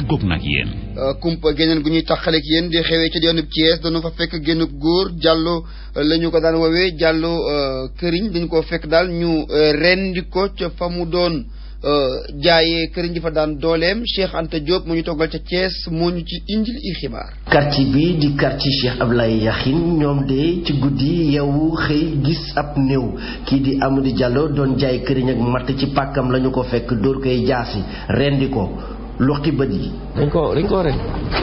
tàggoog nag yéen. kumpa geneen gu ñuy taxaleeg yéen di xewee ca yoonu Thiès dañu fa fekk génn góor Diallo la ñu ko daan woowee Diallo këriñ dañu ko fekk daal ñu rendi ko ca fa mu doon jaayee këriñ ji fa daan dooleem Cheikh Anta Diop mu ñu toggal ca Thiès moo ñu ci indil i xibaar. quartier bi di quartier Cheikh Ablaye Yaxin ñoom de ci guddi yeewu xëy gis ab néew kii di Amadou Diallo doon jaay këriñ ak matt ci pàkkam la ñu ko fekk dóor koy jaasi rendi ko loxi bët yi. dañ ko ren.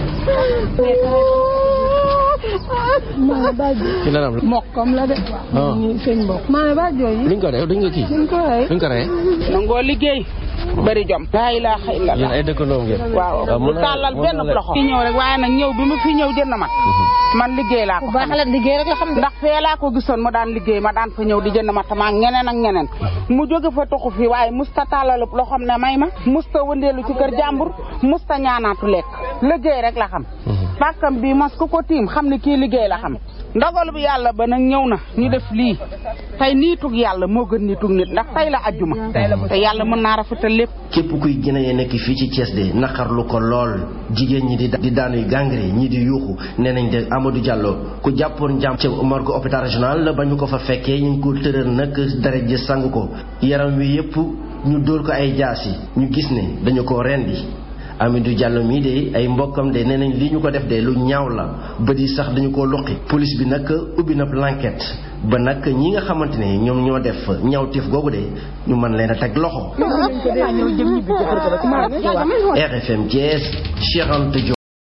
maa ba ci lanam la. mbokkam la de. ñu seen mbokk. maa ba jooy. duñ ko def duñ ko kii. duñ ko rey. nangoo liggéey. bari jom. laa ilaaha illallah. yéen ay dëkkandoo ngeen. waaw mu tàllal benn loxo. fi ñëw rek waaye nag ñëw bi mu fi ñëw jënd mat. man liggéey laa ko xam. baax la liggéey rek la xam. ndax fee laa ko gisoon mu daan liggéey ma daan fa ñëw di jënd mat ma ñeneen ak ñeneen. mu jóge fa toxu fi waaye musta tàllalu loxoom ne may ma. musta wëndeelu ci kër jàmbur musta ñaanaatu lekk. liggéey rek la xam. pàkkam bi mos ku ko tiim xam ne kii liggéey la xam. ndogalu bi yàlla ba nag ñëw na ñu def lii tey niitug yàlla moo gën niitug nit ndax tey la ajjuma te yàlla mën naa rafetal lépp. képp kuy gën a nekk fii ci Thiès de naqarlu ko lool jigéen ñi di daanuy gàngre ñii di yuuxu nee nañ de Amadou Diallo ku jàppoon jàmm ci morgue hôpital régional ba ñu ko fa fekkee ñu ngi ko tëral nag deret ji sang ko yaram wi yëpp ñu dóor ko ay jaasi ñu gis ne dañu ko rendi. Amadou Diallo mii de ay mbokkam de nee nañ lii ñu ko def de lu ñaaw la bët yi sax dañu ko luqi police bi nag ubbi na l'enquête ba nag ñi nga xamante ne ñoom ñoo def ñaawteef googu de ñu mën leen a teg loxo. RFM Thiès Cheikh Anta Diop